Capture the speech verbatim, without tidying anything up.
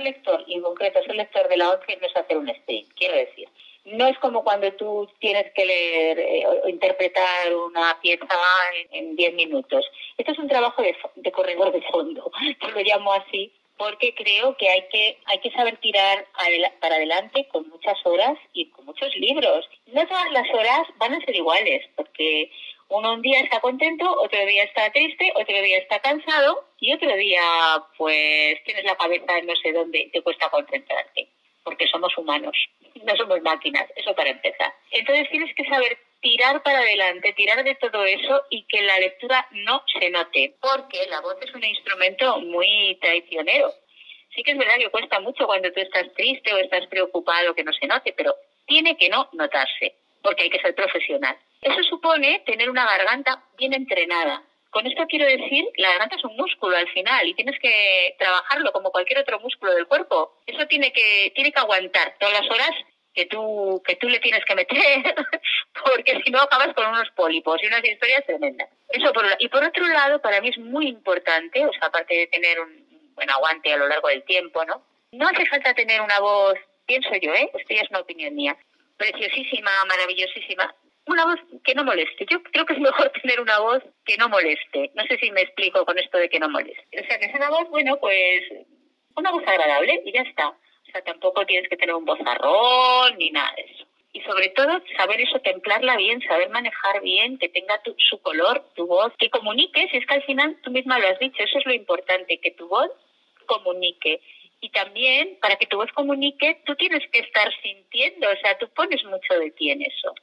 lector, y en concreto ser lector de la ONCE, no es hacer un sprint, quiero decir. No es como cuando tú tienes que leer eh, o interpretar una pieza en diez minutos. Esto es un trabajo de, de corredor de fondo, yo lo llamo así, porque creo que hay que hay que saber tirar adela- para adelante con muchas horas y con muchos libros. No todas las horas van a ser iguales, porque uno un día está contento, otro día está triste, otro día está cansado y otro día pues tienes la cabeza en no sé dónde, te cuesta concentrarte, porque somos humanos, no somos máquinas, eso para empezar. Entonces tienes que saber tirar para adelante, tirar de todo eso y que la lectura no se note, porque la voz es un instrumento muy traicionero. Sí que es verdad que cuesta mucho cuando tú estás triste o estás preocupado que no se note, pero tiene que no notarse, porque hay que ser profesional. Eso supone tener una garganta bien entrenada. Con esto quiero decir, la garganta es un músculo al final y tienes que trabajarlo como cualquier otro músculo del cuerpo. Eso tiene que tiene que aguantar todas las horas que tú que tú le tienes que meter, porque si no acabas con unos pólipos y unas historias tremendas. Eso por un lado. Y por otro lado, para mí es muy importante, o sea, aparte de tener un buen aguante a lo largo del tiempo, ¿no? No hace falta tener una voz, pienso yo, ¿eh? Esto ya es una opinión mía, preciosísima, maravillosísima. Una voz que no moleste. Yo creo que es mejor tener una voz que no moleste. No sé si me explico con esto de que no moleste. O sea, que es una voz, bueno, pues una voz agradable y ya está. O sea, tampoco tienes que tener un vozarrón ni nada de eso. Y sobre todo, saber eso, templarla bien, saber manejar bien, que tenga tu, su color, tu voz, que comunique. Si es que al final tú misma lo has dicho, eso es lo importante, que tu voz comunique. Y también, para que tu voz comunique, tú tienes que estar sintiendo, o sea, tú pones mucho de ti en eso.